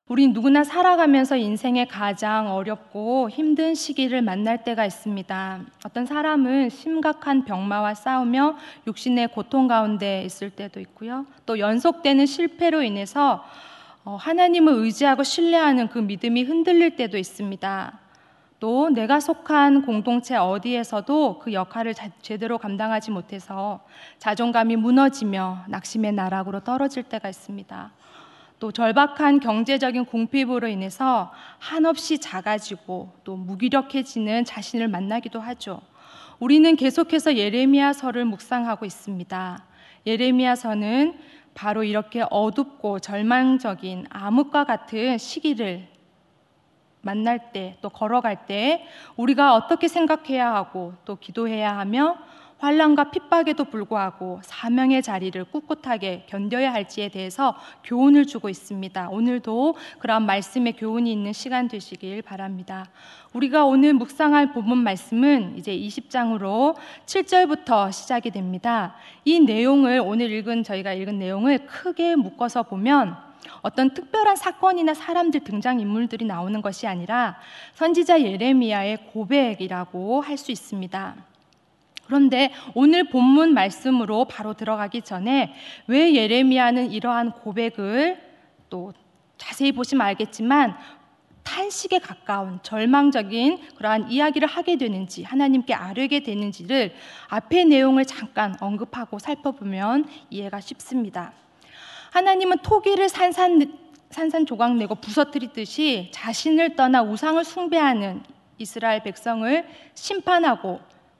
우리 누구나 살아가면서 인생의 가장 어렵고 힘든 시기를 만날 때가 있습니다. 어떤 사람은 심각한 병마와 싸우며 육신의 고통 가운데 있을 때도 있고요. 또 연속되는 실패로 인해서 하나님을 의지하고 신뢰하는 그 믿음이 흔들릴 때도 있습니다. 또 내가 속한 공동체 어디에서도 그 역할을 제대로 감당하지 못해서 자존감이 무너지며 낙심의 나락으로 떨어질 때가 있습니다. 또 절박한 경제적인 궁핍으로 인해서 한없이 작아지고 또 무기력해지는 자신을 만나기도 하죠. 우리는 계속해서 예레미야서를 묵상하고 있습니다. 예레미야서는 바로 이렇게 어둡고 절망적인 암흑과 같은 시기를 만날 때, 또 걸어갈 때 우리가 어떻게 생각해야 하고 또 기도해야 하며 환난과 핍박에도 불구하고 사명의 자리를 꿋꿋하게 견뎌야 할지에 대해서 교훈을 주고 있습니다. 오늘도 그런 말씀의 교훈이 있는 시간 되시길 바랍니다. 우리가 오늘 묵상할 본문 말씀은 이제 20장으로 7절부터 시작이 됩니다. 이 내용을 저희가 읽은 내용을 크게 묶어서 보면 어떤 특별한 사건이나 사람들, 등장인물들이 나오는 것이 아니라 선지자 예레미야의 고백이라고 할 수 있습니다. 그런데 오늘 본문 말씀으로 바로 들어가기 전에 왜 예레미야는 이러한 고백을 또 자세히 보시면 알겠지만 탄식에 가까운 절망적인 그러한 이야기를 하게 되는지, 하나님께 아뢰게 되는지를 앞의 내용을 잠깐 언급하고 살펴보면 이해가 쉽습니다. 하나님은 토기를 산산조각 내고 부서뜨리듯이 자신을 떠나 우상을 숭배하는 이스라엘 백성을 심판하고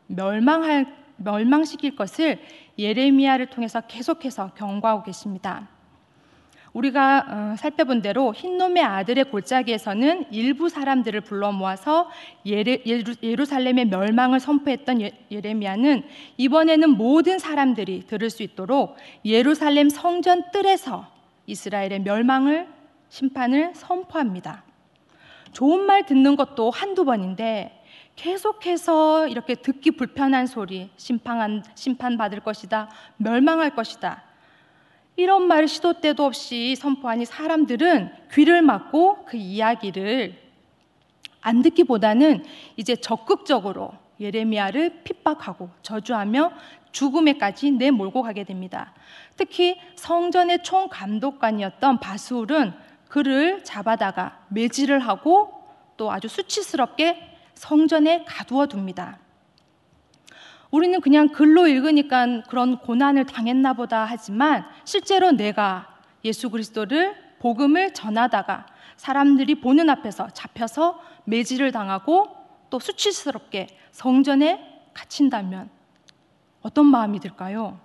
멸망시킬 것을 예레미야를 통해서 계속해서 경고하고 계십니다. 우리가 살펴본 대로 흰놈의 아들의 골짜기에서는 일부 사람들을 불러 모아서 예루살렘의 멸망을 선포했던 예레미야는 이번에는 모든 사람들이 들을 수 있도록 예루살렘 성전 뜰에서 이스라엘의 심판을 선포합니다. 좋은 말 듣는 것도 한두 번인데 계속해서 이렇게 듣기 불편한 소리, 심판받을 것이다, 멸망할 것이다, 이런 말을 시도 때도 없이 선포하니 사람들은 귀를 막고 그 이야기를 안 듣기보다는 이제 적극적으로 예레미야를 핍박하고 저주하며 죽음에까지 내몰고 가게 됩니다. 특히 성전의 총감독관이었던 바스울은 그를 잡아다가 매질을 하고 또 아주 수치스럽게 성전에 가두어 둡니다. 우리는 그냥 글로 읽으니까 그런 고난을 당했나 보다 하지만 실제로 내가 예수 그리스도를 복음을 전하다가 사람들이 보는 앞에서 잡혀서 매질을 당하고 또 수치스럽게 성전에 갇힌다면 어떤 마음이 들까요?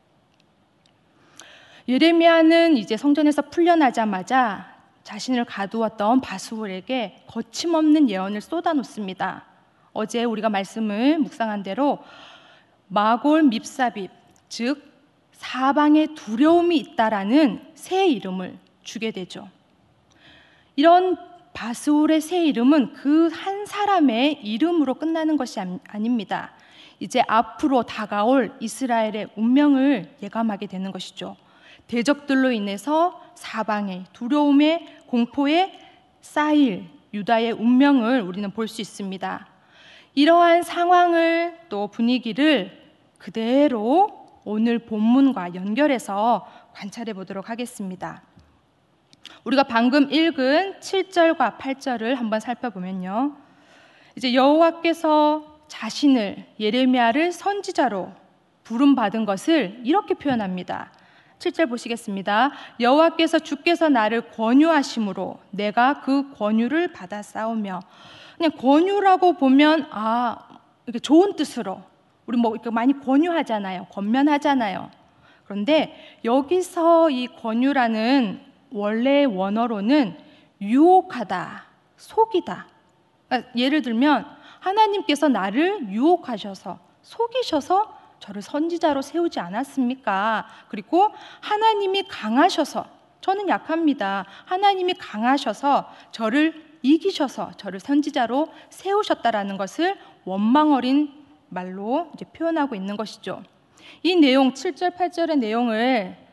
예레미야는 이제 성전에서 풀려나자마자 자신을 가두었던 바스울에게 거침없는 예언을 쏟아놓습니다. 어제 우리가 말씀을 묵상한 대로 마골 밉사빕, 즉 사방에 두려움이 있다라는 새 이름을 주게 되죠. 이런 바스울의 새 이름은 그 한 사람의 이름으로 끝나는 것이 아닙니다. 이제 앞으로 다가올 이스라엘의 운명을 예감하게 되는 것이죠. 대적들로 인해서 사방에 두려움에 공포에 쌓일 유다의 운명을 우리는 볼 수 있습니다. 이러한 상황을 또 분위기를 그대로 오늘 본문과 연결해서 관찰해 보도록 하겠습니다. 우리가 방금 읽은 7절과 8절을 한번 살펴보면요, 이제 여호와께서 자신을, 예레미야를 선지자로 부름받은 것을 이렇게 표현합니다. 7절 보시겠습니다. 여호와께서 주께서 나를 권유하심으로 내가 그 권유를 받아 싸우며. 그냥 권유라고 보면 이렇게 좋은 뜻으로 우리 이렇게 많이 권유하잖아요, 권면하잖아요. 그런데 여기서 이 권유라는 원래의 원어로는 유혹하다, 속이다. 그러니까 예를 들면 하나님께서 나를 유혹하셔서 속이셔서 저를 선지자로 세우지 않았습니까? 그리고 하나님이 강하셔서, 저는 약합니다, 하나님이 강하셔서 저를 이기셔서 저를 선지자로 세우셨다라는 것을 원망 어린 말로 이제 표현하고 있는 것이죠. 이 내용 7절 8절의 내용을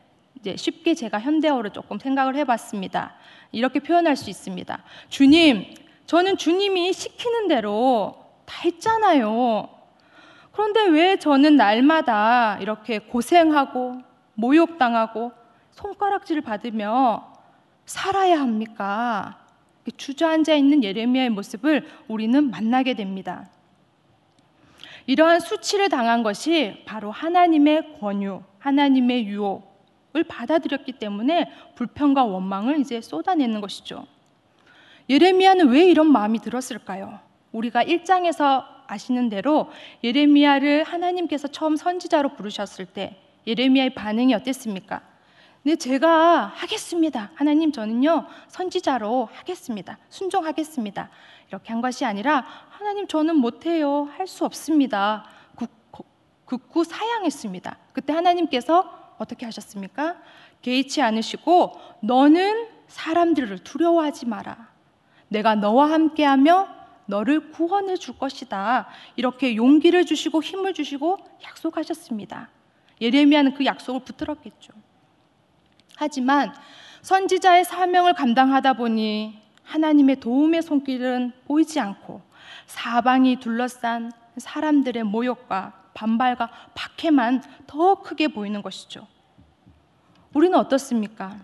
이제 쉽게 제가 현대어로 조금 생각을 해봤습니다. 이렇게 표현할 수 있습니다. 주님, 저는 주님이 시키는 대로 다 했잖아요. 그런데 왜 저는 날마다 이렇게 고생하고 모욕당하고 손가락질을 받으며 살아야 합니까? 주저앉아 있는 예레미야의 모습을 우리는 만나게 됩니다. 이러한 수치를 당한 것이 바로 하나님의 권유, 하나님의 유혹을 받아들였기 때문에 불평과 원망을 이제 쏟아내는 것이죠. 예레미야는 왜 이런 마음이 들었을까요? 우리가 1장에서 아시는 대로 예레미야를 하나님께서 처음 선지자로 부르셨을 때 예레미야의 반응이 어땠습니까? 네, 제가 하겠습니다. 하나님, 저는요 선지자로 하겠습니다. 순종하겠습니다. 이렇게 한 것이 아니라 하나님, 저는 못해요. 할 수 없습니다. 극구 사양했습니다. 그때 하나님께서 어떻게 하셨습니까? 개의치 않으시고 너는 사람들을 두려워하지 마라. 내가 너와 함께하며 너를 구원해 줄 것이다. 이렇게 용기를 주시고 힘을 주시고 약속하셨습니다. 예레미야는 그 약속을 붙들었겠죠. 하지만 선지자의 사명을 감당하다 보니 하나님의 도움의 손길은 보이지 않고 사방이 둘러싼 사람들의 모욕과 반발과 박해만 더 크게 보이는 것이죠. 우리는 어떻습니까?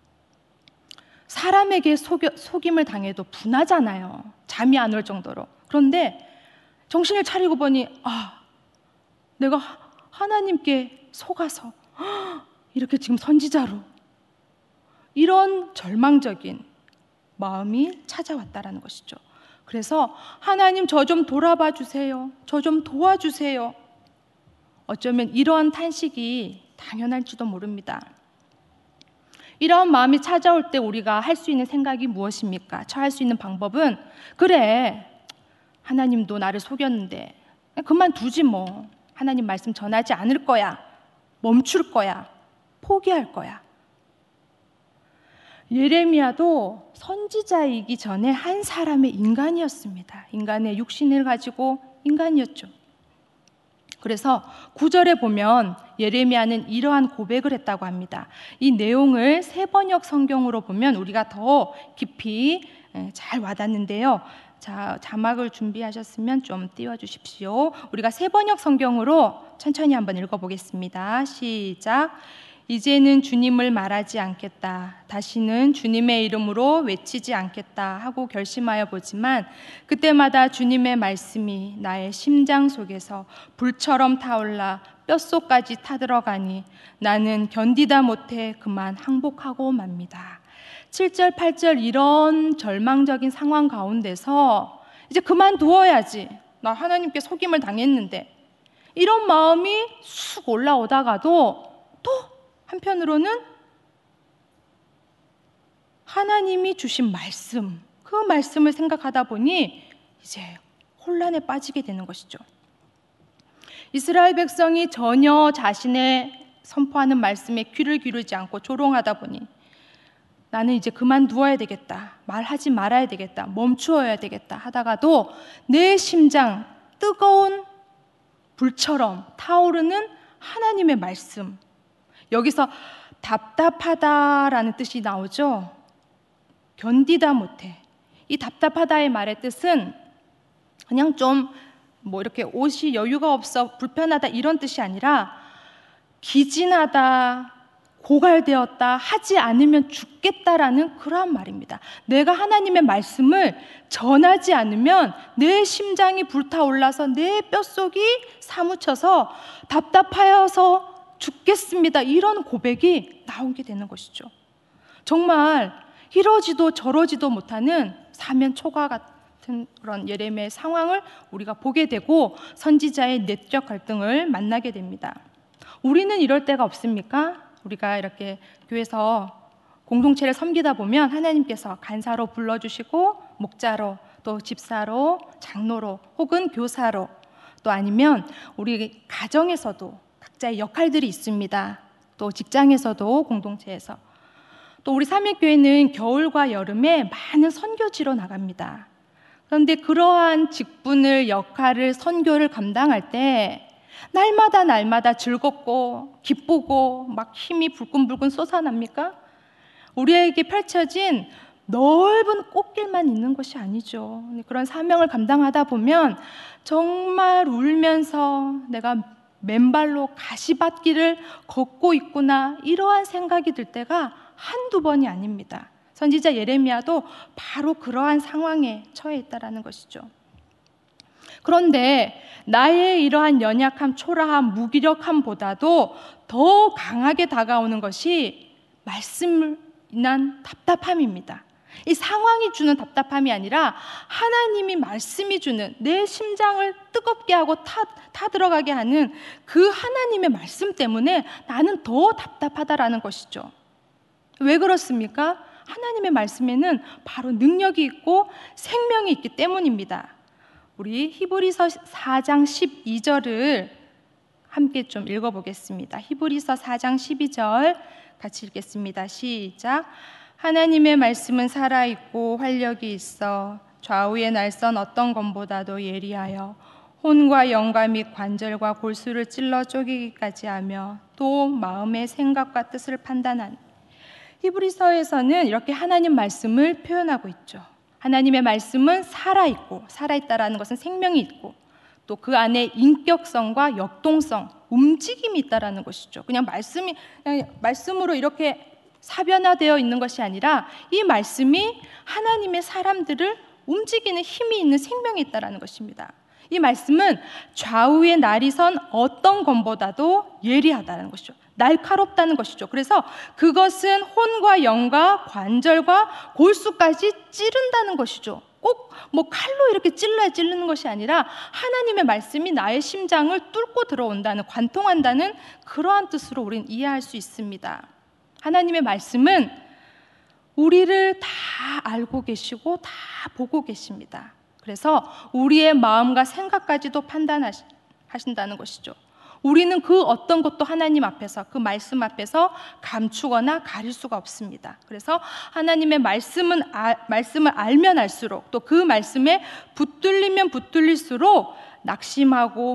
사람에게 속임을 당해도 분하잖아요. 잠이 안 올 정도로. 그런데 정신을 차리고 보니 내가 하나님께 속아서 이렇게 지금 선지자로 이런 절망적인 마음이 찾아왔다라는 것이죠. 그래서 하나님, 저 좀 돌아봐 주세요. 저 좀 도와주세요. 어쩌면 이러한 탄식이 당연할지도 모릅니다. 이러한 마음이 찾아올 때 우리가 할 수 있는 생각이 무엇입니까? 처할 수 있는 방법은 그래, 하나님도 나를 속였는데 그만두지 뭐. 하나님 말씀 전하지 않을 거야. 멈출 거야. 포기할 거야. 예레미야도 선지자이기 전에 한 사람의 인간이었습니다. 인간의 육신을 가지고 인간이었죠. 그래서 9절에 보면 예레미야는 이러한 고백을 했다고 합니다. 이 내용을 세번역 성경으로 보면 우리가 더 깊이 잘 와닿는데요. 자, 자막을 준비하셨으면 좀 띄워주십시오. 우리가 세번역 성경으로 천천히 한번 읽어보겠습니다. 시작. 이제는 주님을 말하지 않겠다. 다시는 주님의 이름으로 외치지 않겠다 하고 결심하여 보지만 그때마다 주님의 말씀이 나의 심장 속에서 불처럼 타올라 뼛속까지 타들어가니 나는 견디다 못해 그만 항복하고 맙니다. 7절, 8절 이런 절망적인 상황 가운데서 이제 그만두어야지. 나 하나님께 속임을 당했는데. 이런 마음이 쑥 올라오다가도 또 한편으로는 하나님이 주신 말씀, 그 말씀을 생각하다 보니 이제 혼란에 빠지게 되는 것이죠. 이스라엘 백성이 전혀 자신의 선포하는 말씀에 귀를 기울이지 않고 조롱하다 보니 나는 이제 그만두어야 되겠다, 말하지 말아야 되겠다, 멈추어야 되겠다 하다가도 내 심장 뜨거운 불처럼 타오르는 하나님의 말씀, 여기서 답답하다라는 뜻이 나오죠. 견디다 못해. 이 답답하다의 말의 뜻은 그냥 좀 뭐 이렇게 옷이 여유가 없어 불편하다 이런 뜻이 아니라 기진하다, 고갈되었다, 하지 않으면 죽겠다라는 그러한 말입니다. 내가 하나님의 말씀을 전하지 않으면 내 심장이 불타올라서 내 뼛속이 사무쳐서 답답하여서 죽겠습니다. 이런 고백이 나오게 되는 것이죠. 정말 이러지도 저러지도 못하는 사면초가 같은 그런 예레미야의 상황을 우리가 보게 되고 선지자의 내적 갈등을 만나게 됩니다. 우리는 이럴 때가 없습니까? 우리가 이렇게 교회에서 공동체를 섬기다 보면 하나님께서 간사로 불러주시고 목자로, 또 집사로, 장로로, 혹은 교사로, 또 아니면 우리 가정에서도 각자의 역할들이 있습니다. 또 직장에서도, 공동체에서. 또 우리 삼일교회는 겨울과 여름에 많은 선교지로 나갑니다. 그런데 그러한 직분을, 역할을, 선교를 감당할 때 날마다 날마다 즐겁고 기쁘고 막 힘이 불끈불끈 솟아납니까? 우리에게 펼쳐진 넓은 꽃길만 있는 것이 아니죠. 그런 사명을 감당하다 보면 정말 울면서 내가 맨발로 가시밭길을 걷고 있구나, 이러한 생각이 들 때가 한두 번이 아닙니다. 선지자 예레미야도 바로 그러한 상황에 처해 있다는 것이죠. 그런데 나의 이러한 연약함, 초라함, 무기력함보다도 더 강하게 다가오는 것이 말씀을 인한 답답함입니다. 이 상황이 주는 답답함이 아니라 하나님이 말씀이 주는, 내 심장을 뜨겁게 하고 타들어가게 하는 그 하나님의 말씀 때문에 나는 더 답답하다라는 것이죠. 왜 그렇습니까? 하나님의 말씀에는 바로 능력이 있고 생명이 있기 때문입니다. 우리 히브리서 4장 12절을 함께 좀 읽어보겠습니다. 히브리서 4장 12절 같이 읽겠습니다. 시작. 하나님의 말씀은 살아있고 활력이 있어 좌우의 날선 어떤 검보다도 예리하여 혼과 영과 및 관절과 골수를 찔러 쪼개기까지 하며 또 마음의 생각과 뜻을 판단하니. 히브리서에서는 이렇게 하나님 말씀을 표현하고 있죠. 하나님의 말씀은 살아있고, 살아있다라는 것은 생명이 있고, 또 그 안에 인격성과 역동성, 움직임이 있다라는 것이죠. 그냥 말씀으로 이렇게 사변화되어 있는 것이 아니라 이 말씀이 하나님의 사람들을 움직이는 힘이 있는 생명이 있다라는 것입니다. 이 말씀은 좌우의 날이 선 어떤 검보다도 예리하다는 것이죠. 날카롭다는 것이죠. 그래서 그것은 혼과 영과 관절과 골수까지 찌른다는 것이죠. 꼭 칼로 이렇게 찔러야 찌르는 것이 아니라 하나님의 말씀이 나의 심장을 뚫고 들어온다는, 관통한다는 그러한 뜻으로 우리는 이해할 수 있습니다. 하나님의 말씀은 우리를 다 알고 계시고 다 보고 계십니다. 그래서 우리의 마음과 생각까지도 판단하신다는 것이죠. 우리는 그 어떤 것도 하나님 앞에서, 그 말씀 앞에서 감추거나 가릴 수가 없습니다. 그래서 하나님의 말씀을 알면 알수록, 또 그 말씀에 붙들리면 붙들릴수록 낙심하고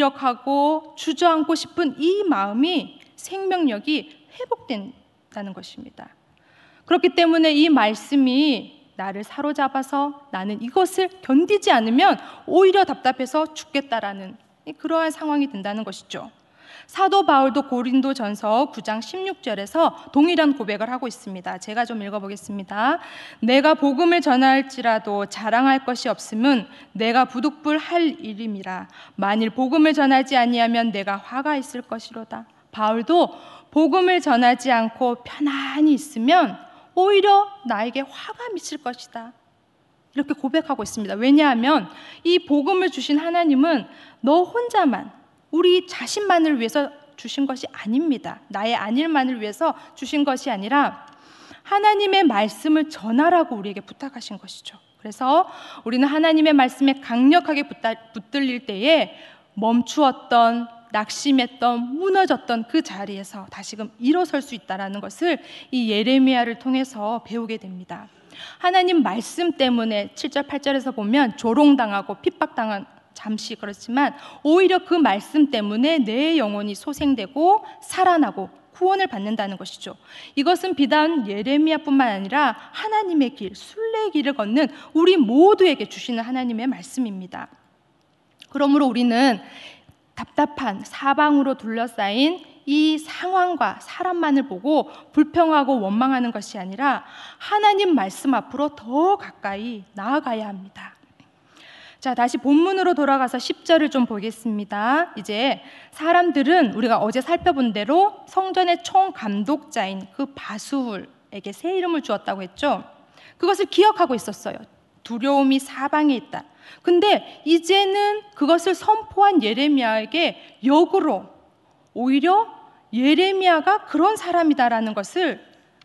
무기력하고 주저앉고 싶은 이 마음이, 생명력이 회복된다는 것입니다. 그렇기 때문에 이 말씀이 나를 사로잡아서 나는 이것을 견디지 않으면 오히려 답답해서 죽겠다라는 그러한 상황이 된다는 것이죠. 사도 바울도 고린도전서 9장 16절에서 동일한 고백을 하고 있습니다. 제가 좀 읽어보겠습니다. 내가 복음을 전할지라도 자랑할 것이 없음은 내가 부득불할 일임이라. 만일 복음을 전하지 아니하면 내가 화가 있을 것이로다. 바울도 복음을 전하지 않고 편안히 있으면 오히려 나에게 화가 미칠 것이다, 이렇게 고백하고 있습니다. 왜냐하면 이 복음을 주신 하나님은 너 혼자만, 우리 자신만을 위해서 주신 것이 아닙니다. 나의 안일만을 위해서 주신 것이 아니라 하나님의 말씀을 전하라고 우리에게 부탁하신 것이죠. 그래서 우리는 하나님의 말씀에 강력하게 붙들릴 때에 멈추었던, 낙심했던, 무너졌던 그 자리에서 다시금 일어설 수 있다는 것을 이 예레미야를 통해서 배우게 됩니다. 하나님 말씀 때문에 7절 8절에서 보면 조롱당하고 핍박당한, 잠시 그렇지만 오히려 그 말씀 때문에 내 영혼이 소생되고 살아나고 구원을 받는다는 것이죠. 이것은 비단 예레미야뿐만 아니라 하나님의 길, 순례의 길을 걷는 우리 모두에게 주시는 하나님의 말씀입니다. 그러므로 우리는 답답한 사방으로 둘러싸인 이 상황과 사람만을 보고 불평하고 원망하는 것이 아니라 하나님 말씀 앞으로 더 가까이 나아가야 합니다. 자, 다시 본문으로 돌아가서 10절을 좀 보겠습니다. 이제 사람들은 우리가 어제 살펴본 대로 성전의 총감독자인 그 바수훌에게 새 이름을 주었다고 했죠. 그것을 기억하고 있었어요. 두려움이 사방에 있다. 근데 이제는 그것을 선포한 예레미야에게 역으로 오히려 예레미야가 그런 사람이다라는 것을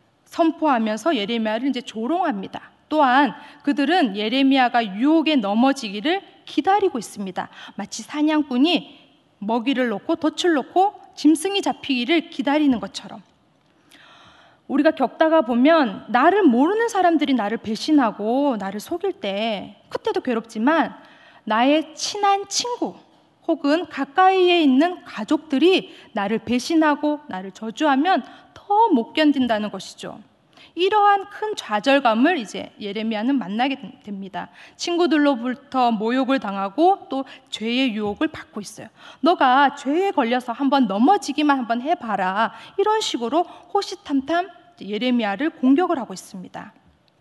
선포하면서 예레미야를 이제 조롱합니다. 또한 그들은 예레미야가 유혹에 넘어지기를 기다리고 있습니다. 마치 사냥꾼이 먹이를 놓고 덫을 놓고 짐승이 잡히기를 기다리는 것처럼 우리가 겪다가 보면 나를 모르는 사람들이 나를 배신하고 나를 속일 때 그때도 괴롭지만 나의 친한 친구, 혹은 가까이에 있는 가족들이 나를 배신하고 나를 저주하면 더 못 견딘다는 것이죠. 이러한 큰 좌절감을 이제 예레미야는 만나게 됩니다. 친구들로부터 모욕을 당하고 또 죄의 유혹을 받고 있어요. 너가 죄에 걸려서 한번 넘어지기만 한번 해봐라. 이런 식으로 호시탐탐 예레미야를 공격을 하고 있습니다.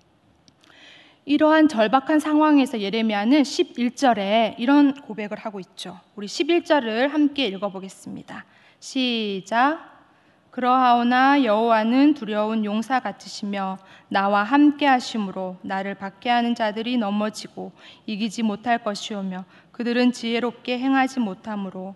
이러한 절박한 상황에서 예레미야는 11절에 이런 고백을 하고 있죠. 우리 11절을 함께 읽어보겠습니다. 시작. 그러하오나 여호와는 두려운 용사 같으시며 나와 함께 하심으로 나를 박해하는 자들이 넘어지고 이기지 못할 것이오며 그들은 지혜롭게 행하지 못하므로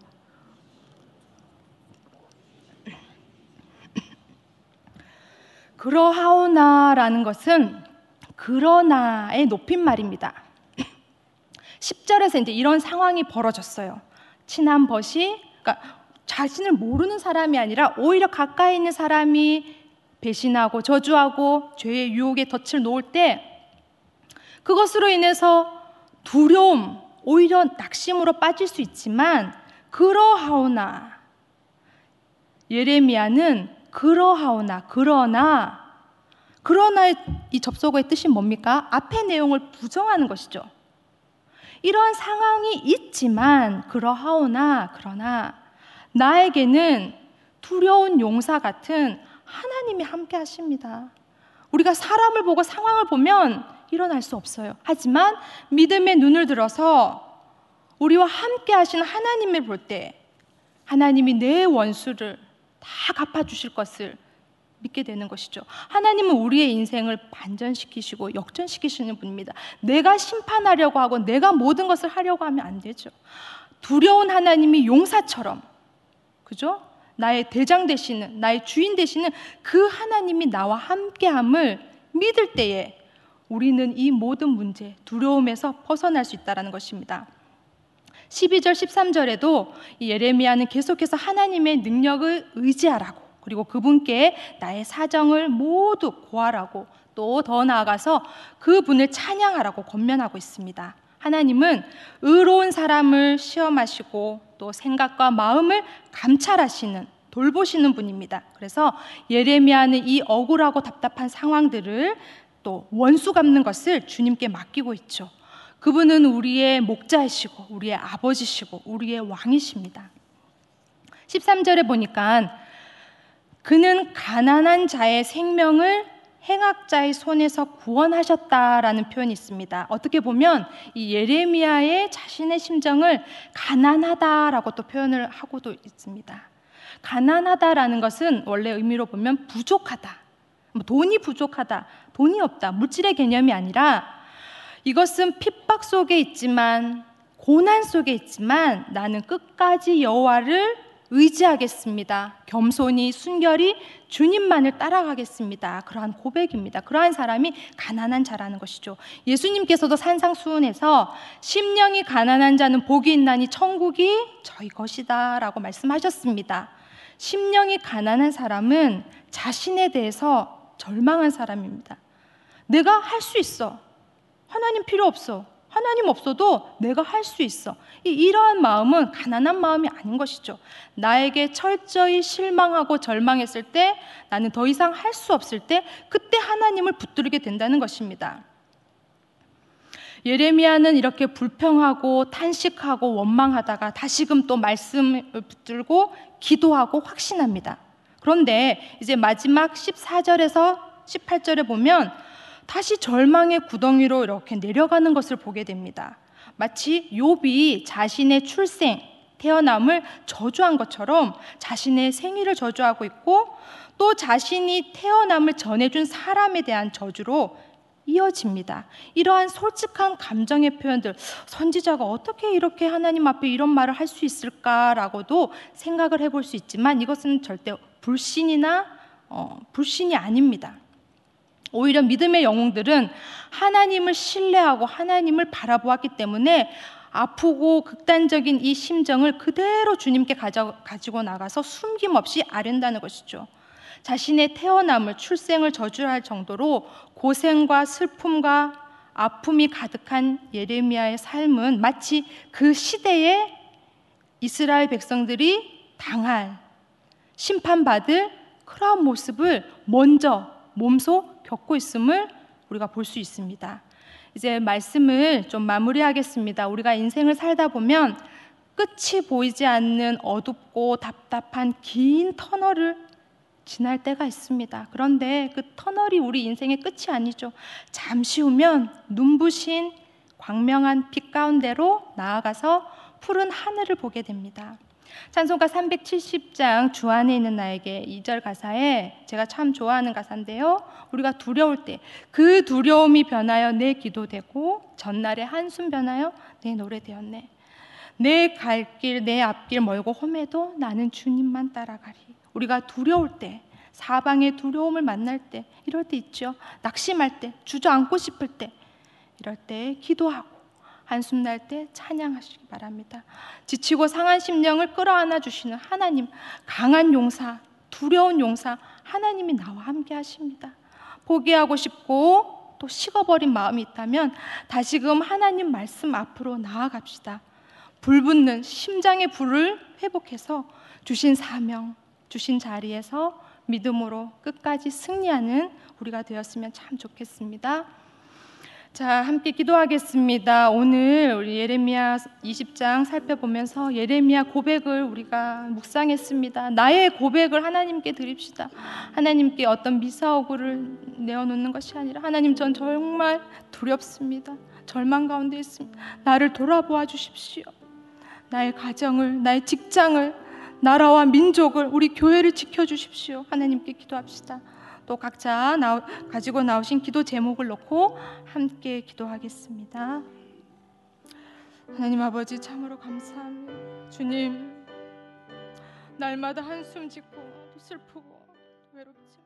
그러하오나라는 것은 그러나의 높임말입니다. 10절에서 이제 이런 상황이 벌어졌어요. 친한 벗이, 그러니까 자신을 모르는 사람이 아니라 오히려 가까이 있는 사람이 배신하고 저주하고 죄의 유혹에 덫을 놓을 때 그것으로 인해서 두려움, 오히려 낙심으로 빠질 수 있지만 그러하오나 예레미야는 그러나의 이 접속어의 뜻이 뭡니까? 앞의 내용을 부정하는 것이죠. 이러한 상황이 있지만 그러나 나에게는 두려운 용사 같은 하나님이 함께 하십니다. 우리가 사람을 보고 상황을 보면 일어날 수 없어요. 하지만 믿음의 눈을 들어서 우리와 함께 하시는 하나님을 볼 때 하나님이 내 원수를 다 갚아주실 것을 믿게 되는 것이죠. 하나님은 우리의 인생을 반전시키시고 역전시키시는 분입니다. 내가 심판하려고 하고 내가 모든 것을 하려고 하면 안 되죠. 두려운 하나님이 용사처럼, 그죠? 나의 대장 되시는, 나의 주인 되시는 그 하나님이 나와 함께함을 믿을 때에 우리는 이 모든 문제, 두려움에서 벗어날 수 있다는 것입니다. 12절, 13절에도 이 예레미야는 계속해서 하나님의 능력을 의지하라고, 그리고 그분께 나의 사정을 모두 고하라고, 또 더 나아가서 그분을 찬양하라고 권면하고 있습니다. 하나님은 의로운 사람을 시험하시고 또 생각과 마음을 감찰하시는, 돌보시는 분입니다. 그래서 예레미야는 이 억울하고 답답한 상황들을 또 원수 갚는 것을 주님께 맡기고 있죠. 그분은 우리의 목자이시고 우리의 아버지시고 우리의 왕이십니다. 13절에 보니까 그는 가난한 자의 생명을 행악자의 손에서 구원하셨다라는 표현이 있습니다. 어떻게 보면 이 예레미야의 자신의 심정을 가난하다라고 또 표현을 하고도 있습니다. 가난하다라는 것은 원래 의미로 보면 부족하다, 돈이 부족하다, 돈이 없다, 물질의 개념이 아니라 이것은 핍박 속에 있지만, 고난 속에 있지만 나는 끝까지 여호와를 의지하겠습니다. 겸손히 순결히 주님만을 따라가겠습니다. 그러한 고백입니다. 그러한 사람이 가난한 자라는 것이죠. 예수님께서도 산상수훈에서 심령이 가난한 자는 복이 있나니 천국이 저희 것이다 라고 말씀하셨습니다. 심령이 가난한 사람은 자신에 대해서 절망한 사람입니다. 내가 할 수 있어. 하나님 필요 없어. 하나님 없어도 내가 할 수 있어. 이러한 마음은 가난한 마음이 아닌 것이죠. 나에게 철저히 실망하고 절망했을 때, 나는 더 이상 할 수 없을 때, 그때 하나님을 붙들게 된다는 것입니다. 예레미야는 이렇게 불평하고 탄식하고 원망하다가 다시금 또 말씀을 붙들고 기도하고 확신합니다. 그런데 이제 마지막 14절에서 18절에 보면 다시 절망의 구덩이로 이렇게 내려가는 것을 보게 됩니다. 마치 욥이 자신의 출생, 태어남을 저주한 것처럼 자신의 생일을 저주하고 있고, 또 자신이 태어남을 전해준 사람에 대한 저주로 이어집니다. 이러한 솔직한 감정의 표현들, 선지자가 어떻게 이렇게 하나님 앞에 이런 말을 할 수 있을까라고도 생각을 해볼 수 있지만 이것은 절대 불신이 아닙니다. 오히려 믿음의 영웅들은 하나님을 신뢰하고 하나님을 바라보았기 때문에 아프고 극단적인 이 심정을 그대로 주님께 가지고 나가서 숨김없이 아른다는 것이죠. 자신의 태어남을, 출생을 저주할 정도로 고생과 슬픔과 아픔이 가득한 예레미야의 삶은 마치 그 시대의 이스라엘 백성들이 당할, 심판받을 그러한 모습을 먼저 몸소 겪고 있음을 우리가 볼 수 있습니다. 이제 말씀을 좀 마무리하겠습니다. 우리가 인생을 살다 보면 끝이 보이지 않는 어둡고 답답한 긴 터널을 지날 때가 있습니다. 그런데 그 터널이 우리 인생의 끝이 아니죠. 잠시 후면 눈부신 광명한 빛 가운데로 나아가서 푸른 하늘을 보게 됩니다. 찬송가 370장 주 안에 있는 나에게 2절 가사에 제가 참 좋아하는 가사인데요. 우리가 두려울 때 그 두려움이 변하여 내 기도 되고 전날의 한숨 변하여 내 노래 되었네. 내 갈 길, 내 앞길 멀고 험해도 나는 주님만 따라가리. 우리가 두려울 때, 사방의 두려움을 만날 때, 이럴 때 있죠. 낙심할 때, 주저앉고 싶을 때, 이럴 때 기도하고 한숨 날 때 찬양하시기 바랍니다. 지치고 상한 심령을 끌어안아 주시는 하나님, 강한 용사, 두려운 용사 하나님이 나와 함께 하십니다. 포기하고 싶고 또 식어버린 마음이 있다면 다시금 하나님 말씀 앞으로 나아갑시다. 불붙는 심장의 불을 회복해서 주신 사명, 주신 자리에서 믿음으로 끝까지 승리하는 우리가 되었으면 참 좋겠습니다. 자, 함께 기도하겠습니다. 오늘 우리 예레미야 20장 살펴보면서 예레미야 고백을 우리가 묵상했습니다. 나의 고백을 하나님께 드립시다. 하나님께 어떤 미사오구를 내어놓는 것이 아니라 하나님, 전 정말 두렵습니다. 절망 가운데 있습니다. 나를 돌아보아 주십시오. 나의 가정을, 나의 직장을, 나라와 민족을, 우리 교회를 지켜주십시오. 하나님께 기도합시다. 또 각자 가지고 나오신 기도 제목을 놓고 함께 기도하겠습니다. 하나님 아버지, 참으로 감사합니다. 주님, 날마다 한숨 짓고 또 슬프고 외롭지만